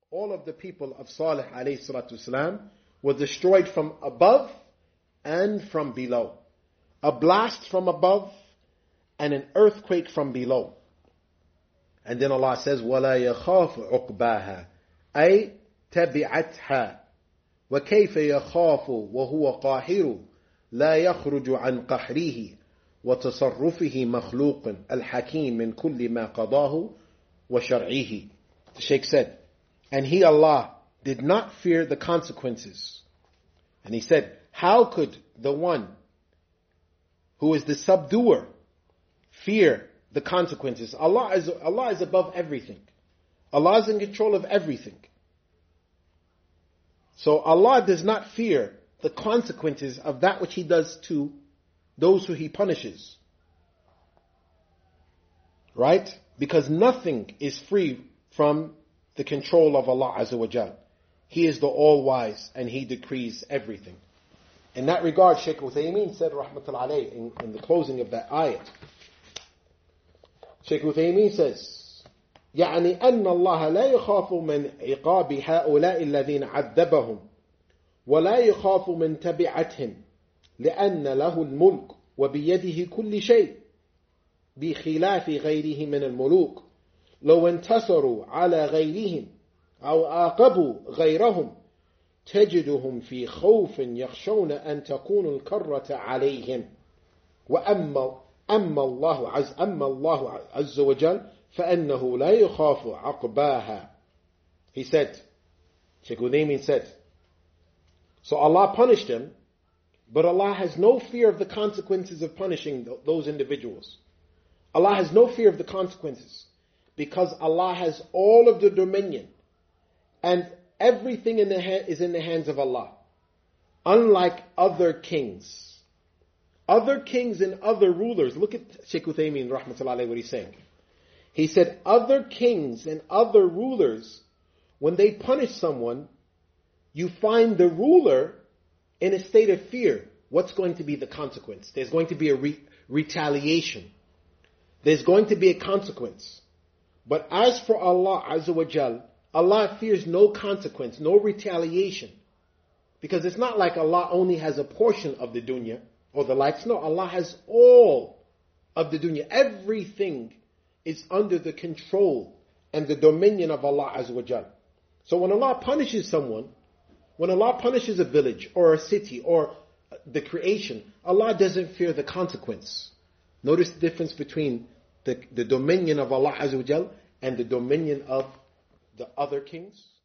all of the people of Salih alayhi salatu wasalam were destroyed from above and from below. A blast from above and an earthquake from below. And then Allah says, وَلَا يَخَافُ عُقْبَاهَا أي تبعتها وكيف يخاف وهو قاهر لا يخرج عن قهره وتصرفه مخلوق الحكيم من كل ما قضاه وشرعه. The Shaykh said, and he, Allah, did not fear the consequences. And he said, how could the one who is the subduer fear the consequences? Allah is above everything. Allah is in control of everything. So Allah does not fear the consequences of that which He does to those who He punishes. Right? Because nothing is free from the control of Allah Azza wa Jal. He is the all-wise and He decrees everything. In that regard, Shaykh Uthaymeen said, Rahmatullahi alayhi, in the closing of that ayat, Shaykh Uthaymeen says, يعني أن الله لا يخاف من عقاب هؤلاء الذين عذبهم ولا يخاف من تبعتهم لأن له الملك وبيده كل شيء بخلاف غيره من الملوك لو انتصروا على غيرهم أو عاقبوا غيرهم تجدهم في خوف يخشون أن تكون الكرة عليهم وأما الله عز وجل فأنه لا يخاف عقباها. He said, Shaykh Uthaymeen said, so Allah punished them, but Allah has no fear of the consequences of punishing those individuals. Allah has no fear of the consequences because Allah has all of the dominion and everything is in the hands of Allah. Unlike other kings. Other kings and other rulers. Look at Shaykh Uthaymeen, rahmatullahi alayhi, what he's saying. He said, other kings and other rulers, when they punish someone, you find the ruler in a state of fear. What's going to be the consequence? There's going to be a retaliation. There's going to be a consequence. But as for Allah Azza wa Jal, Allah fears no consequence, no retaliation. Because it's not like Allah only has a portion of the dunya or the likes. No, Allah has all of the dunya. Everything is under the control and the dominion of Allah Azza wa Jal. So when Allah punishes someone, when Allah punishes a village or a city or the creation, Allah doesn't fear the consequence. Notice the difference between the dominion of Allah Azza wa Jal and the dominion of the other kings.